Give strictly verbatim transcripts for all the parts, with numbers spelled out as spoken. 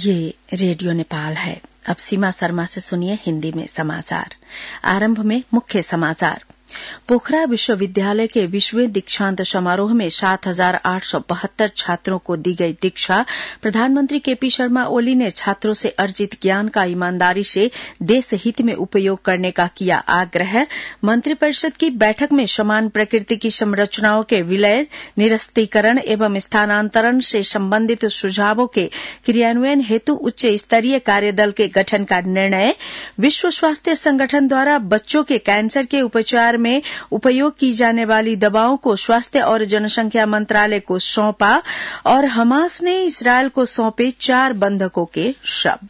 ये रेडियो नेपाल है। अब सीमा शर्मा से सुनिए हिंदी में समाचार। आरंभ में मुख्य समाचार। पोखरा विश्वविद्यालय के विश्व दीक्षांत समारोह में सात हजार आठ सौ बहत्तर छात्रों को दी गई दीक्षा। प्रधानमंत्री केपी शर्मा ओली ने छात्रों से अर्जित ज्ञान का ईमानदारी से देश हित में उपयोग करने का किया आग्रह। मंत्रिपरिषद की बैठक में समान प्रकृति की संरचनाओं के विलय, निरस्तीकरण एवं स्थानांतरण से संबंधित सुझावों के क्रियान्वयन हेतु उच्च स्तरीय कार्यदल के गठन का निर्णय। विश्व स्वास्थ्य संगठन द्वारा बच्चों के कैंसर के उपचार में उपयोग की जाने वाली दवाओं को स्वास्थ्य और जनसंख्या मंत्रालय को सौंपा। और हमास ने इस्राएल को सौंपे चार बंधकों के शव।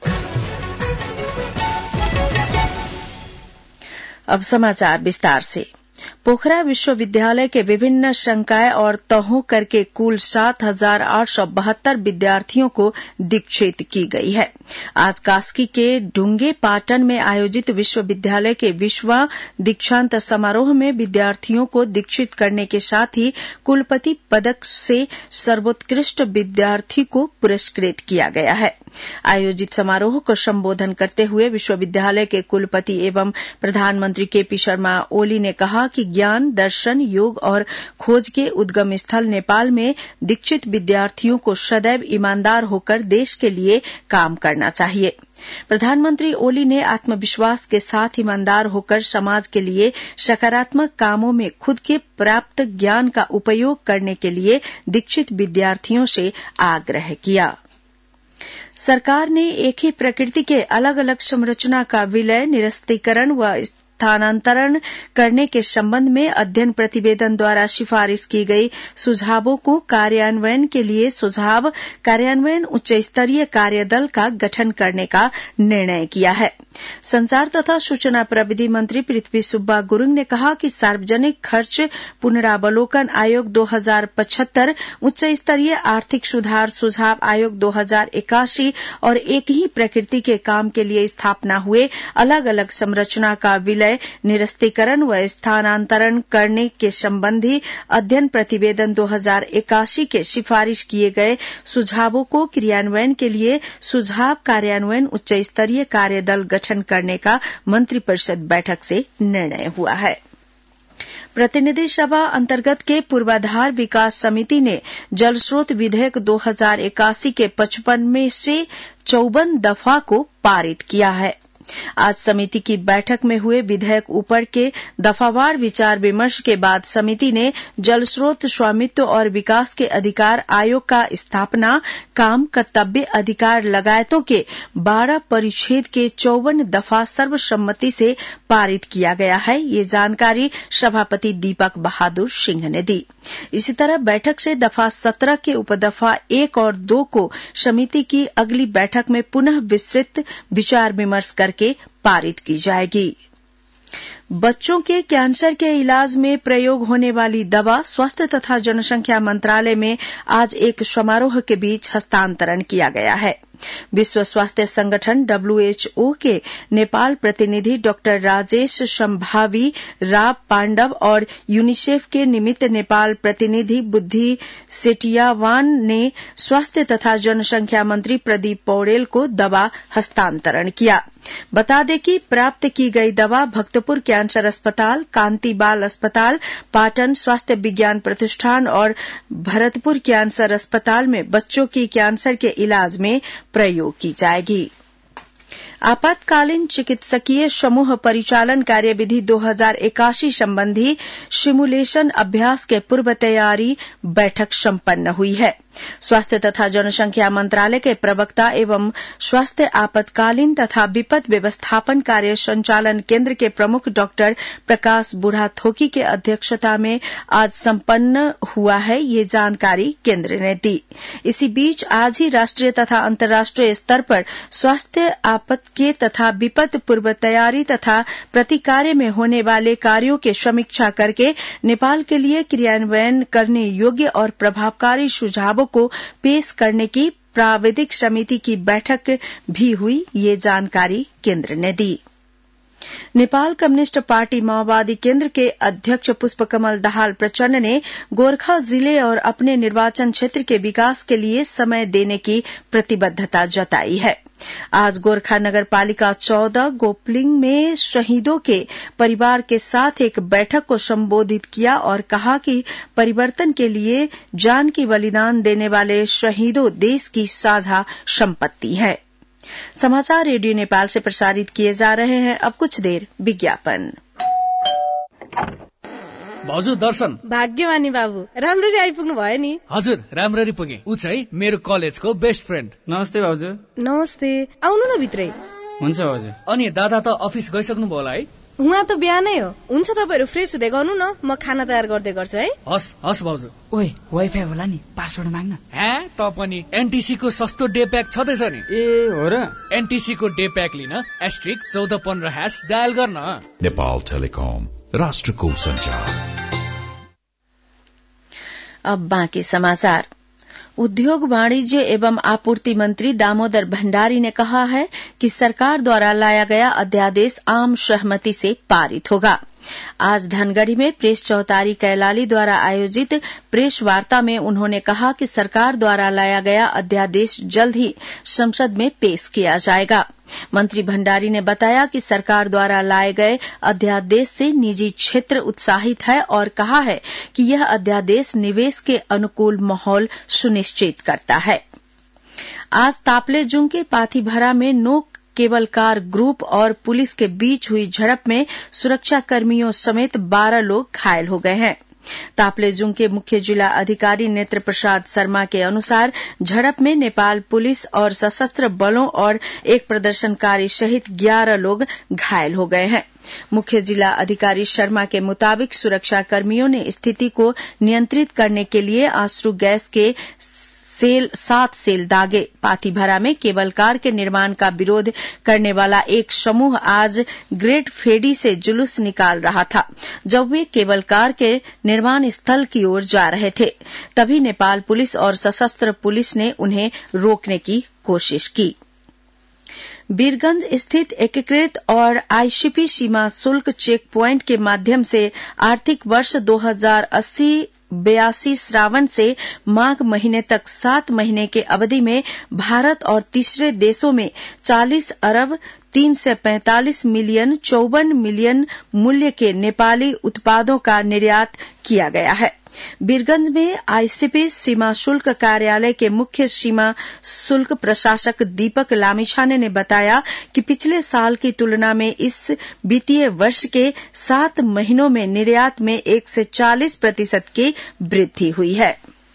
अब समाचार विस्तार से। पोखरा विश्वविद्यालय के विभिन्न संकाय और तहों करके कुल सात हजार आठ सौ बहत्तर विद्यार्थियों को दीक्षित की गई है। आज कास्की के डुंगे पाटन में आयोजित विश्वविद्यालय के विश्व दीक्षांत समारोह में विद्यार्थियों को दीक्षित करने के साथ ही कुलपति पदक से सर्वोत्कृष्ट विद्यार्थी को पुरस्कृत किया गया है। आयोजित समारोह को संबोधन करते हुए विश्वविद्यालय के कुलपति एवं प्रधानमंत्री केपी शर्मा ओली ने कहा कि ज्ञान, दर्शन, योग और खोज के उद्गम स्थल नेपाल में दीक्षित विद्यार्थियों को सदैव ईमानदार होकर देश के लिए काम करना चाहिए। प्रधानमंत्री ओली ने आत्मविश्वास के साथ ईमानदार होकर समाज के लिए सकारात्मक कामों में खुद के प्राप्त ज्ञान का उपयोग करने के लिए दीक्षित विद्यार्थियों से आग्रह किया। सरकार ने एक ही प्रकृति के अलग अलग संरचना का विलय, निरस्तीकरण व स्थानांतरण करने के संबंध में अध्ययन प्रतिवेदन द्वारा सिफारिश की गई सुझावों को कार्यान्वयन के लिए सुझाव कार्यान्वयन उच्च स्तरीय कार्यदल का गठन करने का निर्णय किया है। संचार तथा सूचना प्रविधि मंत्री पृथ्वी सुब्बा गुरुङ ने कहा कि सार्वजनिक खर्च पुनरावलोकन आयोग दो हजार पचहत्तर, उच्च स्तरीय आर्थिक सुधार सुझाव आयोग दो हजार इक्यासी और एक ही प्रकृति के काम के लिए स्थापना हुए अलग अलग संरचना का विलय, निरस्तीकरण व स्थानांतरण करने के संबंधी अध्ययन प्रतिवेदन दो हजार इक्यासी के सिफारिश किए गए सुझावों को क्रियान्वयन के लिए सुझाव कार्यान्वयन उच्च स्तरीय कार्यदल गठन करने का मंत्रिपरिषद बैठक से निर्णय हुआ है। प्रतिनिधि सभा अंतर्गत के पूर्वाधार विकास समिति ने जल स्रोत विधेयक दो हजार इक्यासी के पचपन में से चौवन दफा को पारित किया है। आज समिति की बैठक में हुए विधेयक ऊपर के दफावार विचार विमर्श के बाद समिति ने जल स्रोत स्वामित्व और विकास के अधिकार आयोग का स्थापना, काम, कर्तव्य, अधिकार लगायतों के बारह परिच्छेद के चौवन दफा सर्वसम्मति से पारित किया गया है। ये जानकारी सभापति दीपक बहादुर सिंह ने दी। इसी तरह बैठक से दफा सत्रह के उपदफा एक और दो को समिति की अगली बैठक में पुनः विस्तृत विचार विमर्श करके पारित की जाएगी। बच्चों के कैंसर के इलाज में प्रयोग होने वाली दवा स्वास्थ्य तथा जनसंख्या मंत्रालय में आज एक समारोह के बीच हस्तांतरण किया गया है। विश्व स्वास्थ्य संगठन डब्ल्यूएचओ के नेपाल प्रतिनिधि डॉक्टर राजेश संभावी राव पांडव और यूनिसेफ के निमित्त नेपाल प्रतिनिधि बुद्धि सेटियावान ने स्वास्थ्य तथा जनसंख्या मंत्री प्रदीप पौडेल को दवा हस्तांतरण किया। बता दें कि प्राप्त की गई दवा भक्तपुर कैंसर अस्पताल, कांति बाल अस्पताल, पाटन स्वास्थ्य विज्ञान प्रतिष्ठान और भरतपुर कैंसर अस्पताल में बच्चों की कैंसर के इलाज में प्रयोग की जाएगी। आपातकालीन चिकित्सकीय समूह परिचालन कार्यविधि दो हजार इक्यासी संबंधी सिमुलेशन अभ्यास के पूर्व तैयारी बैठक संपन्न हुई है। स्वास्थ्य तथा जनसंख्या मंत्रालय के प्रवक्ता एवं स्वास्थ्य आपातकालीन तथा विपद व्यवस्थापन कार्य संचालन केंद्र के प्रमुख डॉक्टर प्रकाश बुढ़ाथोकी के अध्यक्षता में आज संपन्न हुआ है। ये जानकारी केंद्र ने दी। इसी बीच आज ही राष्ट्रीय तथा अंतर्राष्ट्रीय स्तर पर स्वास्थ्य आपात के तथा विपद पूर्व तैयारी तथा प्रतिकार्य में होने वाले कार्यों की समीक्षा करके नेपाल के लिए क्रियान्वयन करने योग्य और प्रभावकारी सुझावों को पेश करने की प्राविधिक समिति की बैठक भी हुई। ये जानकारी केंद्र ने दी। नेपाल कम्युनिस्ट पार्टी माओवादी केन्द्र के अध्यक्ष पुष्पकमल दाहाल प्रचण्ड ने गोरखा जिले और अपने निर्वाचन क्षेत्र के विकास के लिए समय देने की प्रतिबद्धता जताई है। आज गोरखा नगर पालिका चौदह गोपलिंग में शहीदों के परिवार के साथ एक बैठक को संबोधित किया और कहा कि परिवर्तन के लिए जान की बलिदान देने वाले शहीदों देश की साझा संपत्ति है। समाचार रेडियो नेपाल से प्रसारित किए जा रहे हैं। अब कुछ देर विज्ञापन। भाउजू दर्शन। भाग्यमानी बाबु, राम्ररी आइपुग्नु भयो नि। हजुर, राम्ररी पुगे। उ चाहिँ मेरो कलेजको बेस्ट फ्रेन्ड। नमस्ते भाउजू। नमस्ते, आउनु न भित्रै। हुन्छ भाउजू। अनि दादा त अफिस गइसक्नु भयो होला है? उहाँ त बिहानै हो। हुन्छ, तपाईहरु फ्रेस हुँदै गर्नु न, म खाना तयार गर्दै गर्छु है। हस् हस् भाउजू। ओए, वाइफाई होला नि, पासवर्ड माग्न। हे, त पनि एनटीसी को सस्तो डे प्याक छदैछ नि। ए हो र? एनटीसी को डे प्याक लिन एस्ट्रिक चौध पन्ध्र हैश डायल गर्न। नेपाल टेलिकम, राष्ट्रको संचार। अब बाकी समाचार। उद्योग वाणिज्य एवं आपूर्ति मंत्री दामोदर भण्डारी ने कहा है कि सरकार द्वारा लाया गया अध्यादेश आम सहमति से पारित होगा। आज धनगढ़ी में प्रेस चौतारी कैलाली द्वारा आयोजित प्रेस वार्ता में उन्होंने कहा कि सरकार द्वारा लाया गया अध्यादेश जल्द ही संसद में पेश किया जाएगा। मंत्री भण्डारी ने बताया कि सरकार द्वारा लाए गए अध्यादेश से निजी क्षेत्र उत्साहित है और कहा है कि यह अध्यादेश निवेश के अनुकूल माहौल सुनिश्चित करता है। आज तापलेजुंग के पाथीभरा में नो केबल कार ग्रुप और पुलिस के बीच हुई झड़प में सुरक्षा कर्मियों समेत बारह लोग घायल हो गए हैं। तापलेजुंग के मुख्य जिला अधिकारी नेत्र प्रसाद शर्मा के अनुसार झड़प में नेपाल पुलिस और सशस्त्र बलों और एक प्रदर्शनकारी सहित ग्यारह लोग घायल हो गए हैं। मुख्य जिला अधिकारी शर्मा के मुताबिक सुरक्षा कर्मियों ने स्थिति को नियंत्रित करने के लिए आंसू गैस के सेल सात सेल दागे। पाथीभरा में केबल कार के निर्माण का विरोध करने वाला एक समूह आज ग्रेट फेडी से जुलूस निकाल रहा था। जब वे केबल कार के निर्माण स्थल की ओर जा रहे थे, तभी नेपाल पुलिस और सशस्त्र पुलिस ने उन्हें रोकने की कोशिश की। वीरगंज स्थित एकीकृत और आईसीपी सीमा शुल्क चेक प्वाइंट के माध्यम से आर्थिक वर्ष दो हजार अस्सी बयासी श्रावण से माघ महीने तक सात महीने के अवधि में भारत और तीसरे देशों में चालीस अरब तीन सौ पैंतालीस मिलियन चौवन मिलियन मूल्य के नेपाली उत्पादों का निर्यात किया गया है। वीरगंज में आईसीपी सीमा शुल्क कार्यालय के मुख्य सीमा शुल्क प्रशासक दीपक लामिछाने ने बताया कि पिछले साल की तुलना में इस वित्तीय वर्ष के सात महीनों में निर्यात में एक से चालीस प्रतिशत की वृद्धि हुई है।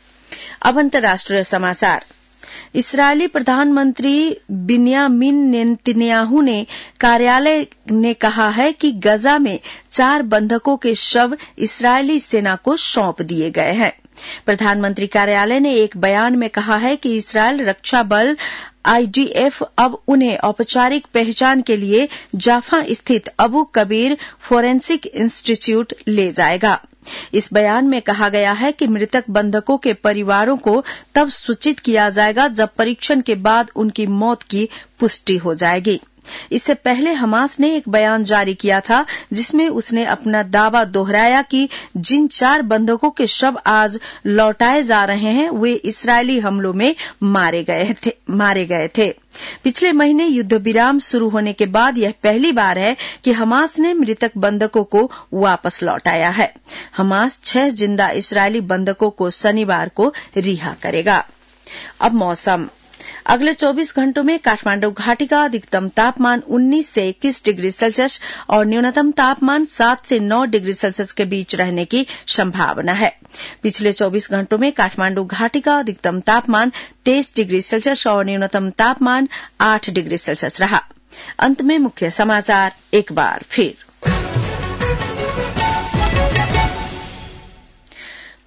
अब अंतर्राष्ट्रीय समाचार। इस्राएली प्रधानमंत्री बिन्यामिन नेतन्याहू ने कार्यालय ने कहा है कि गजा में चार बंधकों के शव इस्राएली सेना को सौंप दिए गए हैं। प्रधानमंत्री कार्यालय ने एक बयान में कहा है कि इस्राएल रक्षा बल आईडीएफ अब उन्हें औपचारिक पहचान के लिए जाफा स्थित अबू कबीर फोरेंसिक इंस्टीट्यूट ले जाएगा। इस बयान में कहा गया है कि मृतक बंधकों के परिवारों को तब सूचित किया जाएगा जब परीक्षण के बाद उनकी मौत की पुष्टि हो जाएगी। इससे पहले हमास ने एक बयान जारी किया था जिसमें उसने अपना दावा दोहराया कि जिन चार बंधकों के शव आज लौटाए जा रहे हैं वे इस्राएली हमलों में मारे गए थे मारे गए थे। पिछले महीने युद्ध विराम शुरू होने के बाद यह पहली बार है कि हमास ने मृतक बंधकों को वापस लौटाया है। हमास छह जिंदा इस्राएली बंधकों को शनिवार को रिहा करेगा। अब मौसम। अगले चौबीस घंटों में काठमांडू घाटी का अधिकतम तापमान उन्नीस से इक्कीस डिग्री सेल्सियस और न्यूनतम तापमान सात से नौ डिग्री सेल्सियस के बीच रहने की संभावना है। पिछले चौबीस घंटों में काठमांडू घाटी का अधिकतम तापमान तेईस डिग्री सेल्सियस और न्यूनतम तापमान आठ डिग्री सेल्सियस रहा। अंत में मुख्य समाचार एक बार फिर।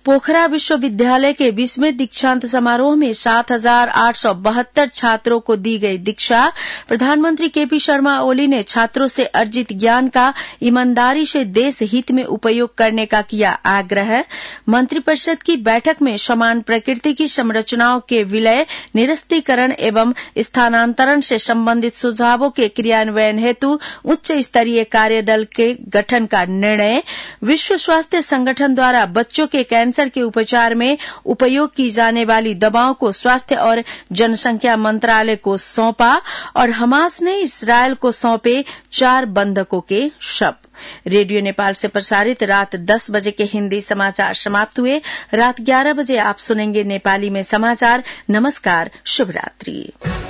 पोखरा विश्वविद्यालय के बीसवें दीक्षांत समारोह में सात हजार आठ सौ बहत्तर छात्रों को दी गई दीक्षा। प्रधानमंत्री केपी शर्मा ओली ने छात्रों से अर्जित ज्ञान का ईमानदारी से देश हित में उपयोग करने का किया आग्रह। मंत्रिपरिषद की बैठक में समान प्रकृति की संरचनाओं के विलय, निरस्तीकरण एवं स्थानांतरण से संबंधित सुझावों के क्रियान्वयन हेतु उच्च स्तरीय कार्यदल के गठन का निर्णय। विश्व स्वास्थ्य संगठन द्वारा बच्चों के कैंसर के उपचार में उपयोग की जाने वाली दवाओं को स्वास्थ्य और जनसंख्या मंत्रालय को सौंपा। और हमास ने इसराइल को सौंपे चार बंधकों के शव। रेडियो नेपाल से प्रसारित रात दस बजे के हिंदी समाचार समाप्त हुए। रात ग्यारह बजे आप सुनेंगे नेपाली में समाचार। नमस्कार, शुभ रात्रि।